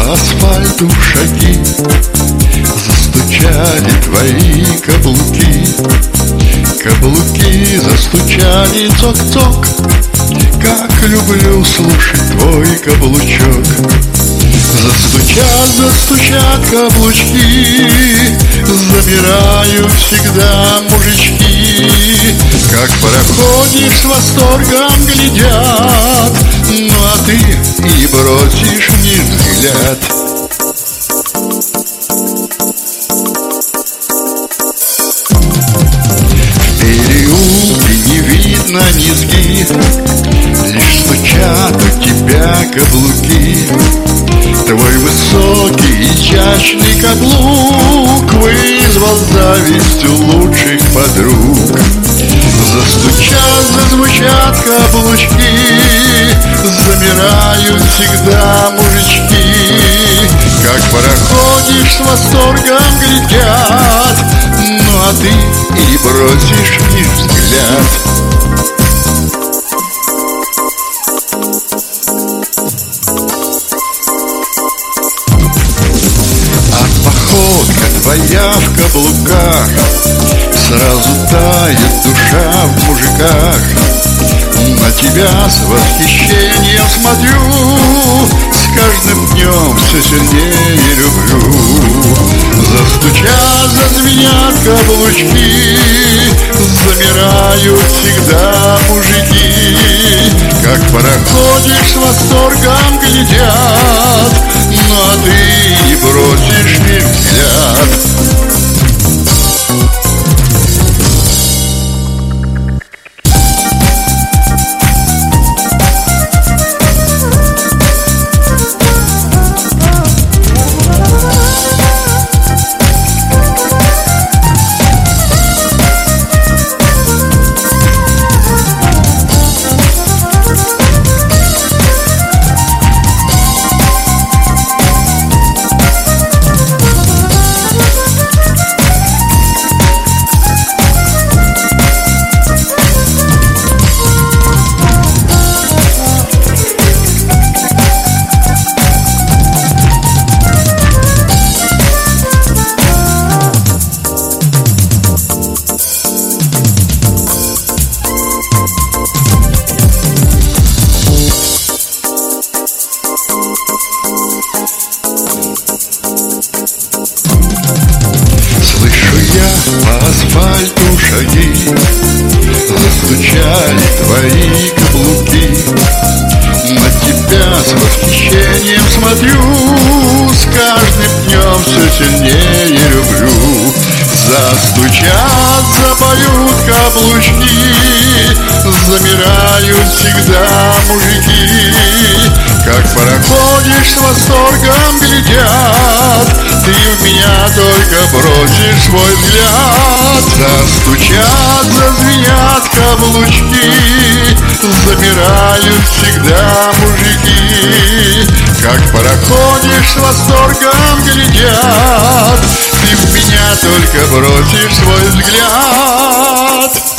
по асфальту шаги, застучали твои каблуки. Каблуки застучали цок-цок, как люблю слушать твой каблучок. Застучат, застучат каблучки, замирают всегда мужички, как пароходик с восторгом глядят. Ну а ты и бросишь мне взгляд. В переулке не видно низги, лишь стучат у тебя каблуки. Твой высокий изящный каблук вызвал зависть у лучших подруг. Застучат, зазвучат каблучки, замирают всегда мужички, как пароходик с восторгом глядят. Ну а ты и бросишь мне взгляд. Твоя в каблуках, сразу тает душа в мужиках. На тебя с восхищением смотрю, с каждым днем все сильнее люблю. Застучат, зазвенят каблучки, замирают всегда мужики, как пароходик с восторгом глядят. Ну а ты и бросишь мне взгляд. По асфальту шаги, застучали твои каблуки. На тебя с восхищением смотрю, с каждым днем все сильнее люблю. Застучат, запоют каблучки, замирают всегда мужики, как пароходик с восторгом глядят. Ты в меня только бросишь свой взгляд. Застучат, зазвенят каблучки, замирают всегда мужики, как пароходик с восторгом глядят. Ты в меня только бросишь свой взгляд.